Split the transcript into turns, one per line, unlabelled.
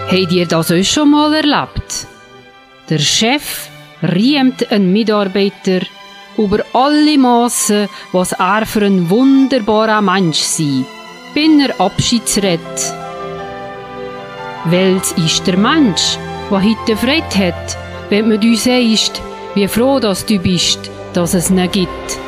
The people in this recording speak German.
Habt ihr das auch schon mal erlebt? Der Chef rühmt einen Mitarbeiter über alle Massen, was er für ein wunderbarer Mensch sei, wenn er Abschiedsredet. Weil es ist der Mensch, der heute Freude hat, wenn man uns sagt, wie froh dass du bist, dass es ihn gibt.